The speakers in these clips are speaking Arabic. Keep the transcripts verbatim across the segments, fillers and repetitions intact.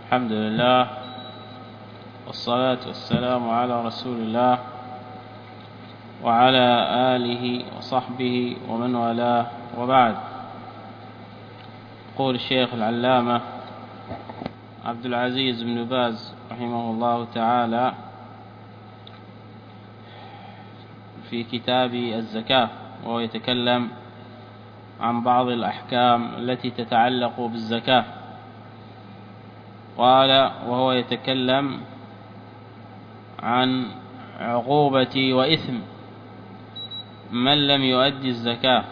الحمد لله والصلاة والسلام على رسول الله وعلى آله وصحبه ومن والاه، وبعد. يقول الشيخ العلامة عبد العزيز بن باز رحمه الله تعالى في كتاب الزكاة، وهو يتكلم عن بعض الأحكام التي تتعلق بالزكاة. قال: وهو يتكلم عن عقوبة وإثم من لم يؤدي الزكاة.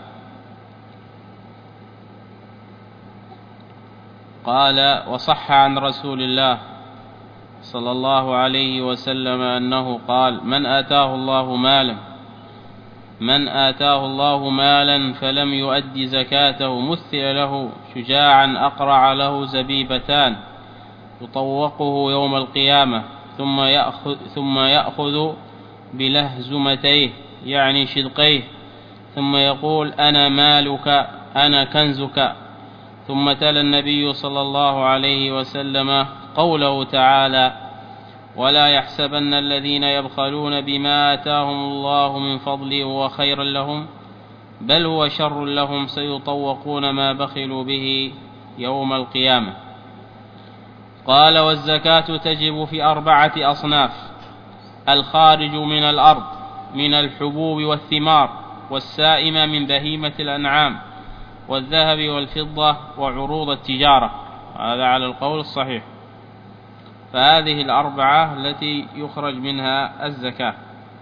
قال: وصح عن رسول الله صلى الله عليه وسلم أنه قال: من آتاه الله مالا من آتاه الله مالا فلم يؤد زكاته مثل له شجاعا أقرع له زبيبتان يطوقه يوم القيامة ثم يأخذ, ثم يأخذ بلهزمتيه يعني شدقيه ثم يقول: أنا مالك أنا كنزك. ثم تلا النبي صلى الله عليه وسلم قوله تعالى: ولا يحسبن الذين يبخلون بما آتاهم الله من فضله هو خيرا لهم بل هو شر لهم سيطوقون ما بخلوا به يوم القيامة. قال: والزكاة تجب في أربعة أصناف: الخارج من الأرض من الحبوب والثمار، والسائمة من بهيمة الأنعام، والذهب والفضة، وعروض التجارة. هذا على القول الصحيح. فهذه الأربعة التي يخرج منها الزكاة.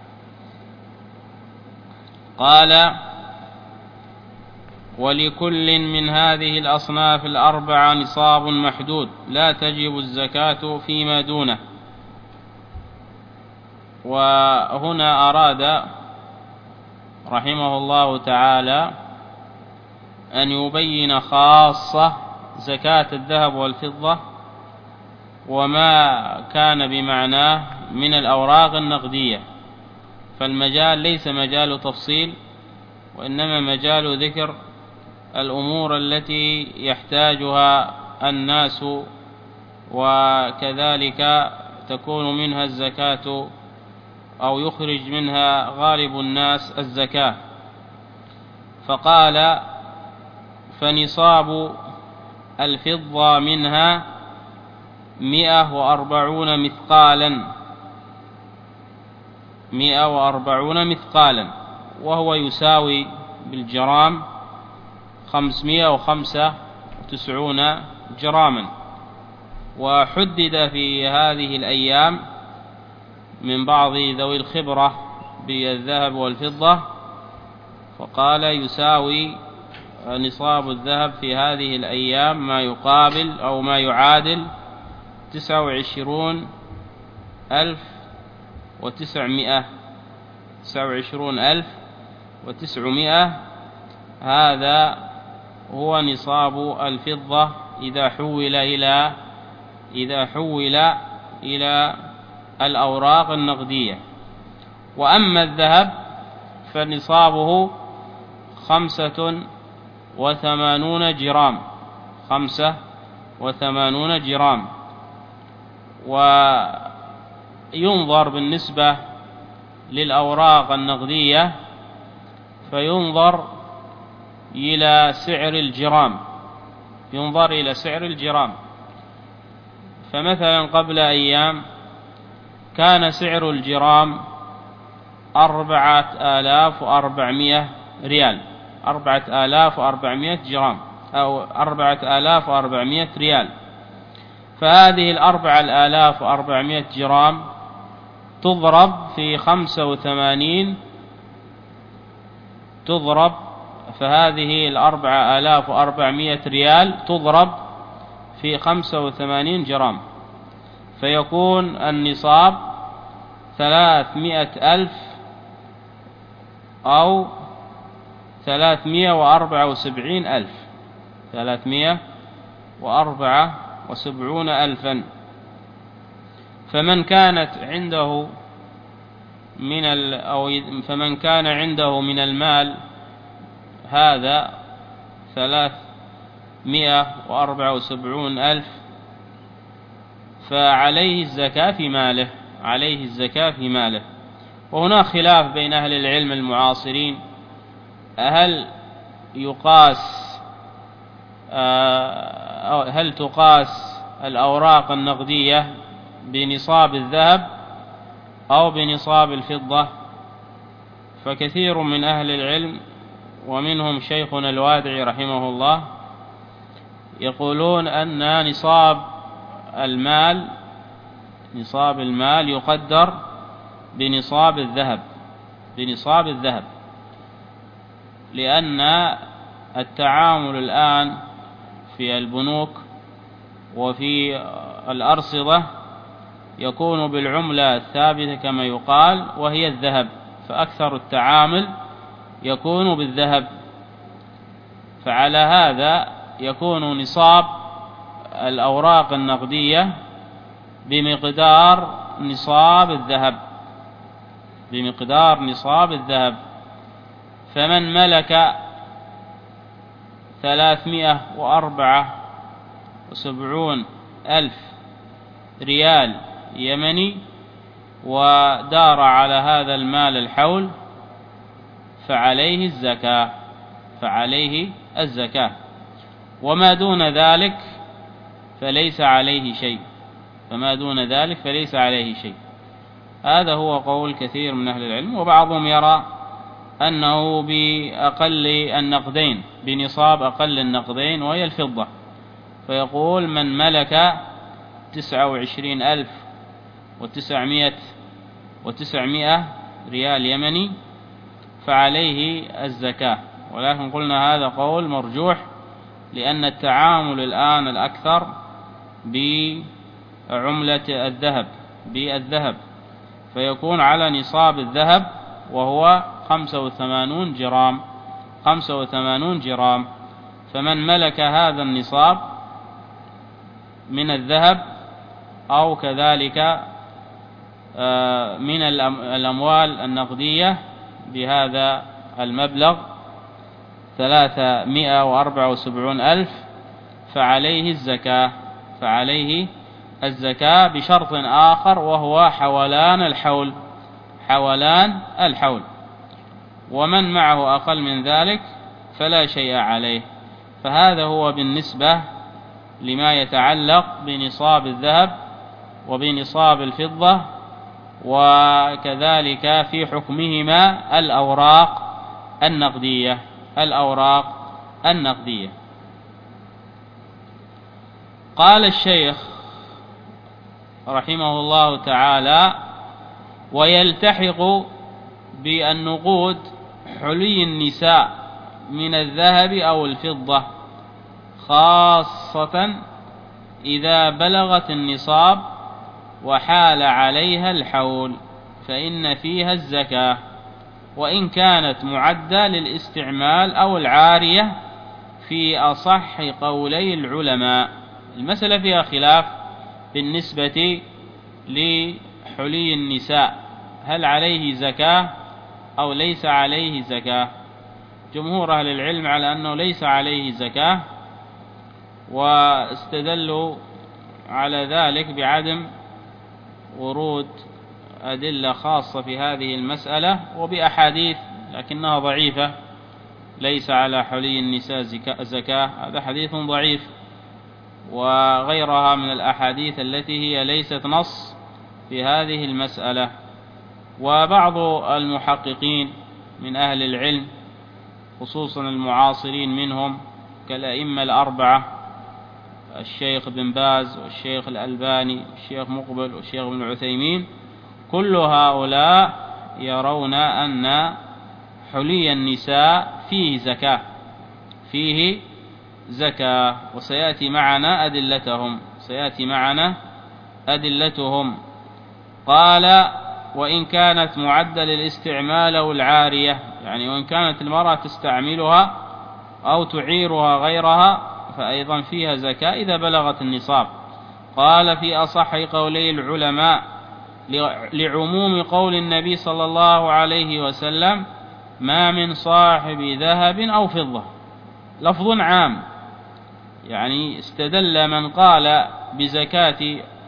قال: ولكل من هذه الأصناف الأربعة نصاب محدود لا تجب الزكاة فيما دونه. وهنا أراد رحمه الله تعالى أن يبين خاصة زكاة الذهب والفضة وما كان بمعناه من الأوراق النقدية. فالمجال ليس مجال تفصيل، وإنما مجال ذكر الأمور التي يحتاجها الناس، وكذلك تكون منها الزكاة أو يخرج منها غالب الناس الزكاة. فقال: فنصاب الفضة منها مئة وأربعون مثقالا مئة وأربعون مثقالا وهو يساوي بالجرام خمسمائة وخمسة وتسعون جراما. وحدد في هذه الأيام من بعض ذوي الخبرة بالذهب والفضة، فقال: يساوي نصاب الذهب في هذه الأيام ما يقابل أو ما يعادل تسعة وعشرون ألف وتسعمائة تسعة وعشرون ألف وتسعمائة. هذا هو نصاب الفضة إذا حول إلى إذا حول إلى الأوراق النقدية. وأما الذهب فنصابه خمسة وثمانون جرام خمسة وثمانون جرام. وينظر بالنسبة للأوراق النقدية فينظر إلى سعر الجرام ينظر إلى سعر الجرام. فمثلا قبل أيام كان سعر الجرام أربعة آلاف وأربعمائة ريال أربعة آلاف وأربعمائة جرام أو أربعة آلاف وأربعمائة ريال. فهذه الأربعة آلاف وأربعمائة جرام تضرب في خمسة وثمانين تضرب فهذه الأربعة آلاف وأربعمائة ريال تضرب في خمسة وثمانين جرام، فيكون النصاب ثلاثمائة ألف أو ثلاثمائة وأربعة وسبعين ألف ثلاثمائة وأربعة وسبعون ألفا. فمن كانت عنده من ال أو فمن كان عنده من المال هذا ثلاثمائة وأربعة وسبعون ألف فعليه الزكاة في ماله، عليه الزكاة في ماله. وهناك خلاف بين أهل العلم المعاصرين، هل يقاس هل تقاس الأوراق النقدية بنصاب الذهب أو بنصاب الفضة؟ فكثير من أهل العلم ومنهم شيخنا الوادعي رحمه الله يقولون أن نصاب المال نصاب المال يقدر بنصاب الذهب بنصاب الذهب لأن التعامل الآن في البنوك وفي الأرصدة يكون بالعملة الثابتة كما يقال وهي الذهب، فأكثر التعامل يكون بالذهب. فعلى هذا يكون نصاب الأوراق النقدية بمقدار نصاب الذهب بمقدار نصاب الذهب. فمن ملك ثلاثمائة وأربعة وسبعون ألف ريال يمني ودار على هذا المال الحول فعليه الزكاة فعليه الزكاة وما دون ذلك فليس عليه شيء فما دون ذلك فليس عليه شيء. هذا هو قول كثير من أهل العلم، وبعضهم يرى أنه بأقل النقدين بنصاب أقل النقدين وهي الفضة، فيقول من ملك تسعة وعشرين ألف وتسعمائة وتسعمائة ريال يمني فعليه الزكاة. ولكن قلنا هذا قول مرجوح لأن التعامل الآن الأكثر بعملة الذهب بالذهب فيكون على نصاب الذهب وهو خمسة وثمانون جرام خمسة وثمانون جرام. فمن ملك هذا النصاب من الذهب أو كذلك من الأموال النقدية بهذا المبلغ ثلاثمائة وأربعة وسبعين ألف فعليه الزكاة فعليه الزكاة بشرط آخر وهو حولان الحول حولان الحول. ومن معه أقل من ذلك فلا شيء عليه. فهذا هو بالنسبة لما يتعلق بنصاب الذهب وبنصاب الفضة، وكذلك في حكمهما الأوراق النقدية الأوراق النقدية. قال الشيخ رحمه الله تعالى: ويلتحق بالنقود حلي النساء من الذهب أو الفضة خاصة إذا بلغت النصاب وحال عليها الحول فإن فيها الزكاة، وإن كانت معدة للاستعمال أو العارية في أصح قولي العلماء. المسألة فيها خلاف بالنسبة لحلي النساء، هل عليه زكاة أو ليس عليه زكاة؟ جمهور أهل العلم على أنه ليس عليه زكاة، واستدلوا على ذلك بعدم ورود أدلة خاصة في هذه المسألة وبأحاديث لكنها ضعيفة: ليس على حلي النساء زكاة، هذا حديث ضعيف، وغيرها من الأحاديث التي هي ليست نص في هذه المسألة. وبعض المحققين من أهل العلم خصوصا المعاصرين منهم كالأئمة الأربعة الشيخ بن باز والشيخ الألباني والشيخ مقبل والشيخ ابن عثيمين، كل هؤلاء يرون أن حلي النساء فيه زكاة فيه زكاة وسيأتي معنا أدلتهم سيأتي معنا أدلتهم. قال: وإن كانت معدة للاستعمال أو العارية، يعني وإن كانت المرأة تستعملها أو تعيرها غيرها فأيضا فيها زكاة إذا بلغت النصاب. قال: في أصح قولي العلماء لعموم قول النبي صلى الله عليه وسلم: ما من صاحب ذهب أو فضة. لفظ عام، يعني استدل من قال بزكاة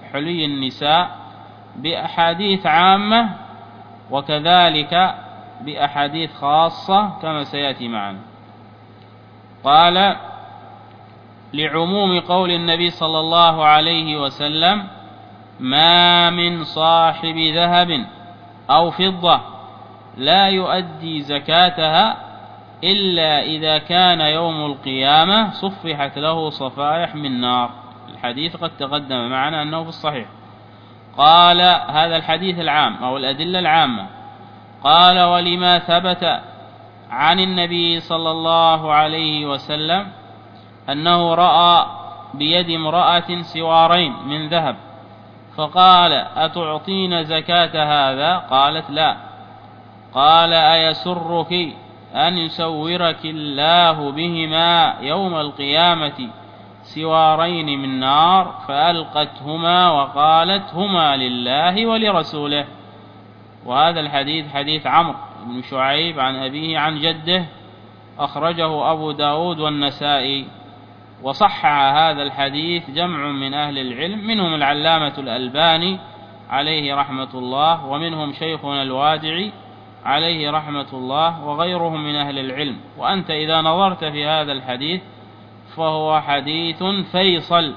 حلي النساء بأحاديث عامة وكذلك بأحاديث خاصة كما سيأتي معنا. قال: لعموم قول النبي صلى الله عليه وسلم: ما من صاحب ذهب أو فضة لا يؤدي زكاتها إلا إذا كان يوم القيامة صفحت له صفائح من نار. الحديث قد تقدم معنا أنه في الصحيح. قال: هذا الحديث العام أو الأدلة العامة. قال: ولما ثبت عن النبي صلى الله عليه وسلم أنه رأى بيد امرأة سوارين من ذهب فقال: أتعطين زكاة هذا؟ قالت: لا. قال: أيسرك أن يسورك الله بهما يوم القيامة سوارين من نار؟ فألقتهما وقالت: هما لله ولرسوله. وهذا الحديث حديث عمرو بن شعيب عن أبيه عن جده، أخرجه أبو داود والنسائي. وصحح هذا الحديث جمع من أهل العلم، منهم العلامة الألباني عليه رحمة الله، ومنهم شيخنا الوادعي عليه رحمة الله، وغيرهم من أهل العلم. وأنت إذا نظرت في هذا الحديث فهو حديث فيصل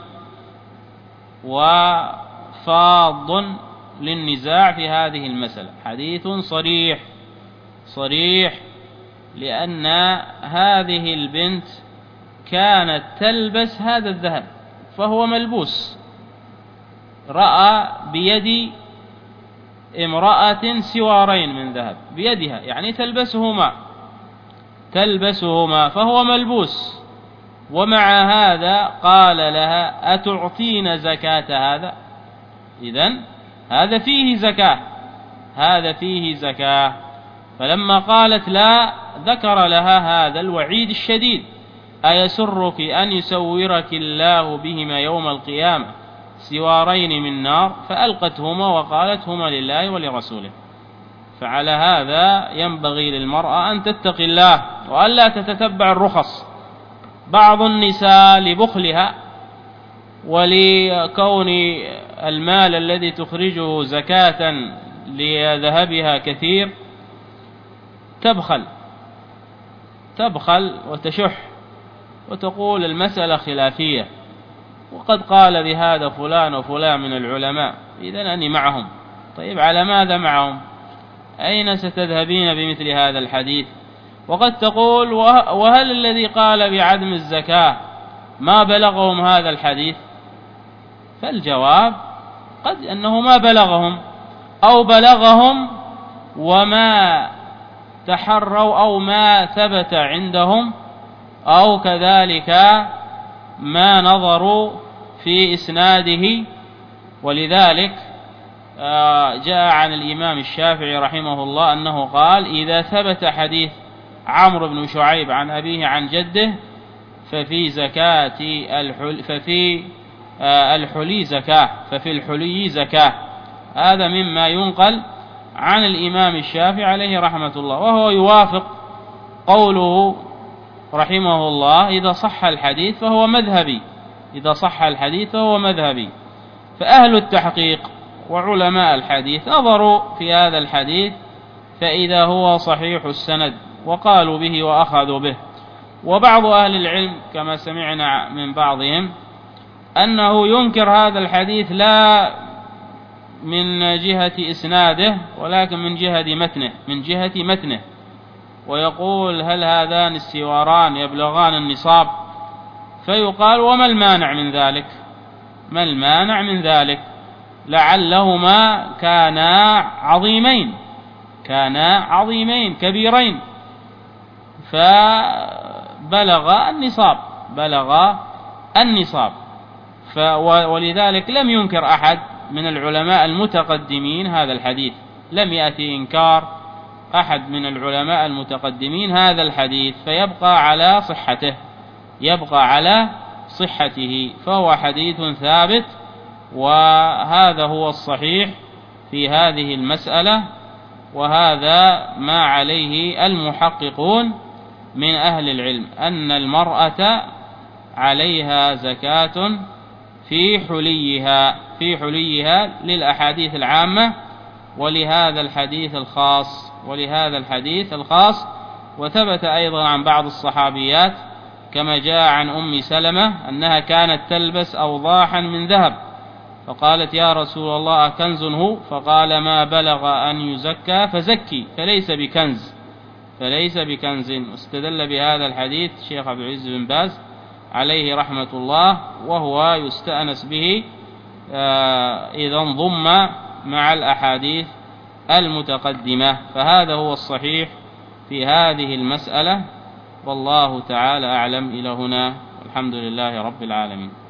وفاض للنزاع في هذه المسألة، حديث صريح صريح لأن هذه البنت كانت تلبس هذا الذهب فهو ملبوس. رأى بيد امرأة سوارين من ذهب بيدها، يعني تلبسهما تلبسهما فهو ملبوس، ومع هذا قال لها: أتعطين زكاة هذا؟ إذن هذا فيه زكاة هذا فيه زكاة. فلما قالت لا ذكر لها هذا الوعيد الشديد: أيسرك أن يسورك الله بهما يوم القيامة سوارين من نار؟ فألقتهما وقالت: هما لله ولرسوله. فعلى هذا ينبغي للمرأة أن تتقي الله وألا تتتبع الرخص. بعض النساء لبخلها ولكون المال الذي تخرجه زكاة لذهبها كثير تبخل تبخل وتشح وتقول المسألة خلافية، وقد قال بهذا فلان وفلان من العلماء، إذن أني معهم. طيب على ماذا معهم؟ أين ستذهبين بمثل هذا الحديث؟ وقد تقول: وهل الذي قال بعدم الزكاة ما بلغهم هذا الحديث؟ فالجواب قد أنه ما بلغهم، أو بلغهم وما تحروا أو ما ثبت عندهم، أو كذلك ما نظروا في إسناده. ولذلك جاء عن الإمام الشافعي رحمه الله أنه قال: إذا ثبت حديث عمرو بن شعيب عن أبيه عن جده ففي زكاة الحل ففي الحلي زكاة ففي الحلي زكاة. هذا مما ينقل عن الإمام الشافعي عليه رحمة الله، وهو يوافق قوله رحمه الله: إذا صح الحديث فهو مذهبي إذا صح الحديث فهو مذهبي. فأهل التحقيق وعلماء الحديث نظروا في هذا الحديث فإذا هو صحيح السند وقالوا به وأخذوا به. وبعض أهل العلم كما سمعنا من بعضهم أنه ينكر هذا الحديث لا من جهة إسناده ولكن من جهة متنه من جهة متنه ويقول: هل هذان السواران يبلغان النصاب؟ فيقال: وما المانع من ذلك ما المانع من ذلك لعلهما كانا عظيمين كانا عظيمين كبيرين فبلغ النصاب بلغ النصاب ولذلك لم ينكر أحد من العلماء المتقدمين هذا الحديث، لم يأتي إنكار أحد من العلماء المتقدمين هذا الحديث، فيبقى على صحته يبقى على صحته فهو حديث ثابت. وهذا هو الصحيح في هذه المسألة، وهذا ما عليه المحققون من أهل العلم، أن المرأة عليها زكاة في حليها في حليها للأحاديث العامة ولهذا الحديث الخاص ولهذا الحديث الخاص. وثبت أيضا عن بعض الصحابيات كما جاء عن أم سلمة أنها كانت تلبس أوضاحا من ذهب، فقالت يا رسول الله كنز هو؟ فقال ما بلغ أن يزكى فزكي فليس بكنز فليس بكنز. واستدل بهذا الحديث الشيخ عبد العزيز بن باز عليه رحمة الله، وهو يستأنس به إذا انضم مع الأحاديث المتقدمة. فهذا هو الصحيح في هذه المسألة، والله تعالى أعلم. إلى هنا، والحمد لله رب العالمين.